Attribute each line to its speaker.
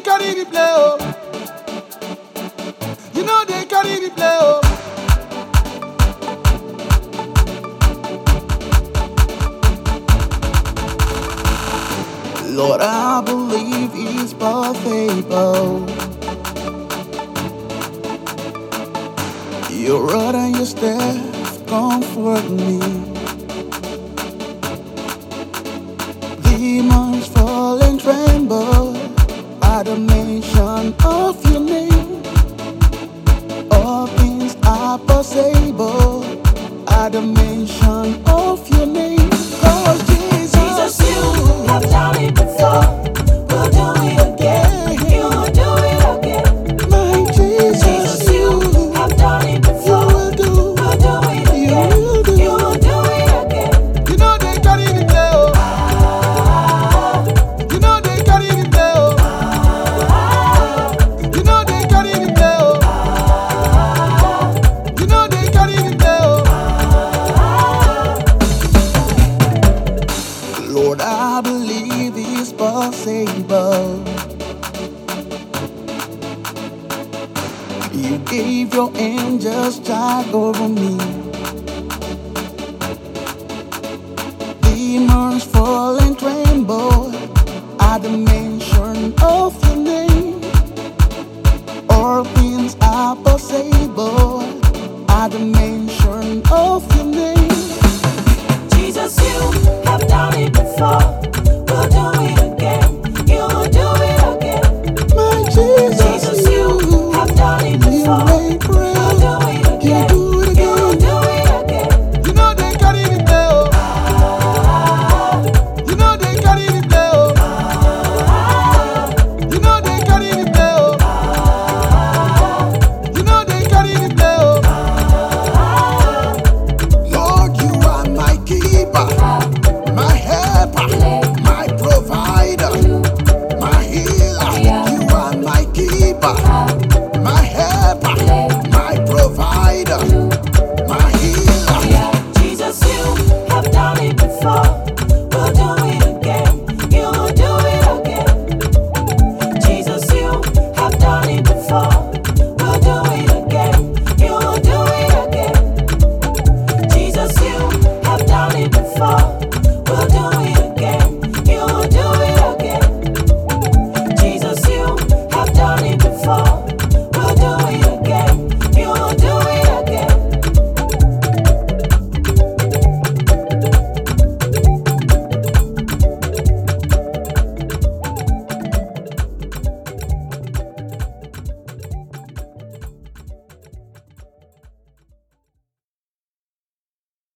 Speaker 1: carry the play, oh. You know they carry the play, oh. Lord, I believe He's both able. Your rod and your staff comfort me. Demons fall and tremble at the mention of your name. All things are possible at the mention of your name. 'Cause Jesus,
Speaker 2: you have done it before. We'll do it again. You will do it again.
Speaker 1: my Jesus,
Speaker 2: You have done it before.
Speaker 1: will do.
Speaker 2: We'll do it again.
Speaker 1: will do.
Speaker 2: You will do it again.
Speaker 1: You know they carry the play, oh. You know they carry the play, oh. You know they carry the play, oh. You know they carry the play, oh. Lord, I believe it's possible. You gave your angels charge over me. Demons fall